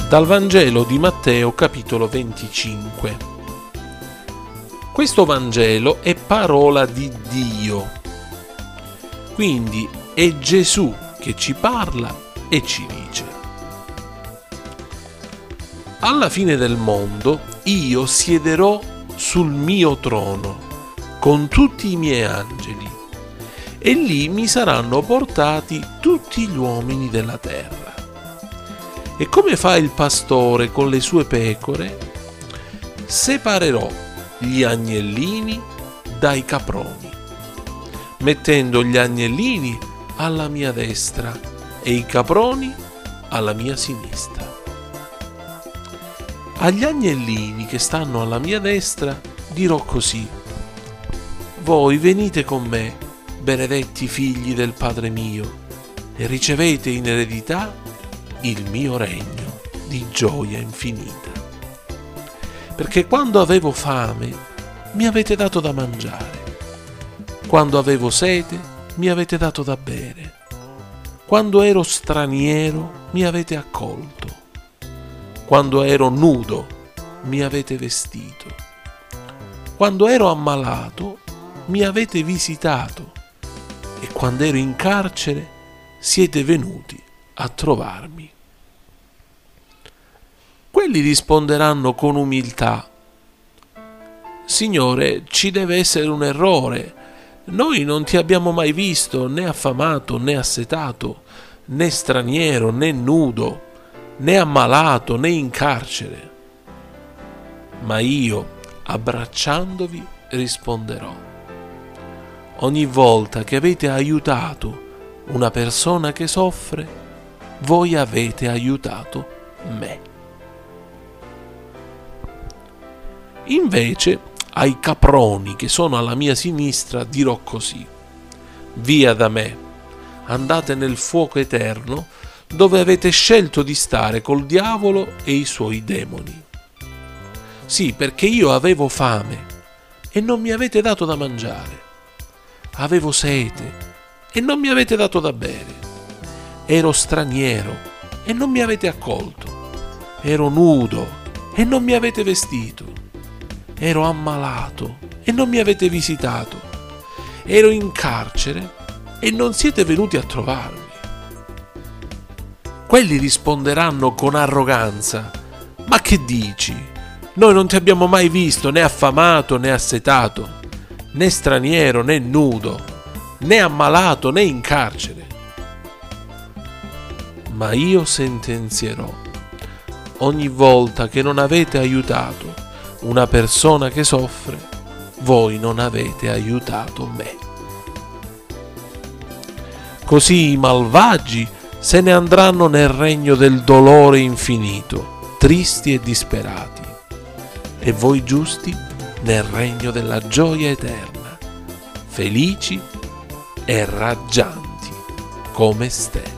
Dal Vangelo di Matteo, capitolo 25. Questo Vangelo è parola di Dio, quindi è Gesù che ci parla e ci dice: alla fine del mondo io siederò sul mio trono con tutti i miei angeli e lì mi saranno portati tutti gli uomini della terra. E come fa il pastore con le sue pecore, separerò gli agnellini dai caproni, mettendo gli agnellini alla mia destra e i caproni alla mia sinistra. Agli agnellini che stanno alla mia destra dirò così: voi venite con me, benedetti figli del Padre mio, e ricevete in eredità il mio regno di gioia infinita. Perché quando avevo fame mi avete dato da mangiare, quando avevo sete mi avete dato da bere, quando ero straniero mi avete accolto, quando ero nudo mi avete vestito, quando ero ammalato mi avete visitato e quando ero in carcere siete venuti a trovarmi. Quelli risponderanno con umiltà: Signore, ci deve essere un errore. Noi non ti abbiamo mai visto né affamato né assetato, né straniero né nudo, né ammalato né in carcere. Ma io, abbracciandovi, risponderò: ogni volta che avete aiutato una persona che soffre, voi avete aiutato me. Invece, ai caproni che sono alla mia sinistra dirò così: via da me, andate nel fuoco eterno dove avete scelto di stare col diavolo e i suoi demoni. Sì, perché io avevo fame e non mi avete dato da mangiare, avevo sete e non mi avete dato da bere, ero straniero e non mi avete accolto, ero nudo e non mi avete vestito, ero ammalato e non mi avete visitato, ero in carcere e non siete venuti a trovarmi. Quelli risponderanno con arroganza: ma che dici? Noi non ti abbiamo mai visto né affamato né assetato, né straniero né nudo, né ammalato né in carcere. Ma io sentenzierò: ogni volta che non avete aiutato una persona che soffre, voi non avete aiutato me. Così i malvagi se ne andranno nel regno del dolore infinito, tristi e disperati, e voi giusti nel regno della gioia eterna, felici e raggianti come stelle.